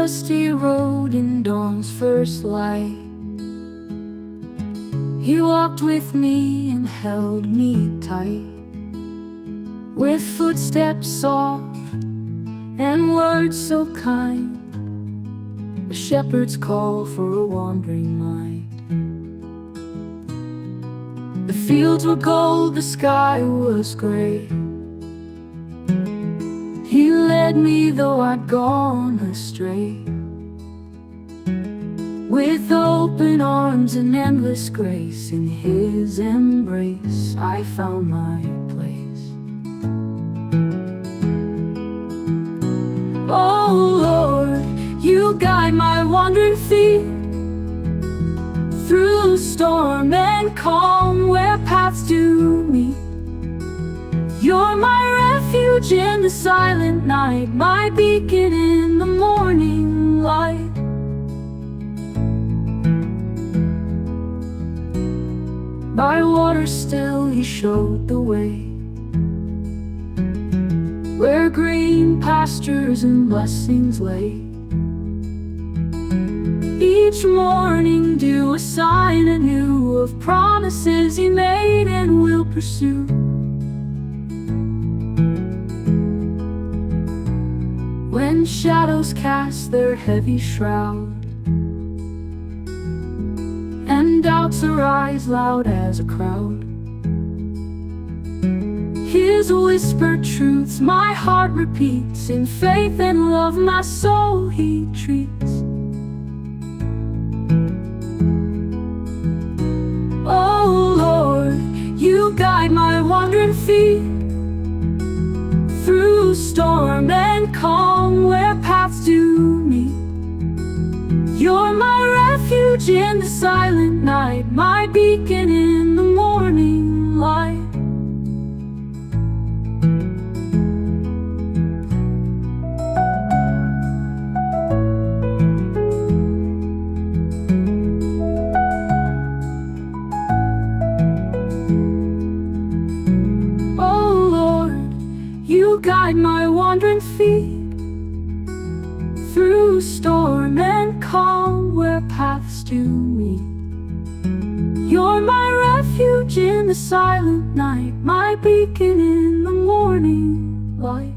dusty road in dawn's first light. He walked with me and held me tight, with footsteps soft and words so kind, a shepherd's call for a wandering mind. The fields were gold, the sky was gray. He led me though I'd gone astray. With open arms and endless grace, in His embrace I found my place. Oh Lord, You guide my wandering feet through storm and calm where paths do meet. You're my refuge in the silent night, my beacon in the morning light. By water still He showed the way, where green pastures and blessings lay. Each morning dew a sign anew of promises He made and will pursue. When shadows cast their heavy shroud and doubts arise loud as a crowd, His whispered truths my heart repeats. In faith and love my soul He treats. Oh Lord, You guide my wandering feet through storm and calm where paths do meet. You're my refuge in the silent night, my beacon in the morning light. Oh Lord, You guide my wandering feet through storm and calm where paths do meet. You're my refuge in the silent night, my beacon in the morning light.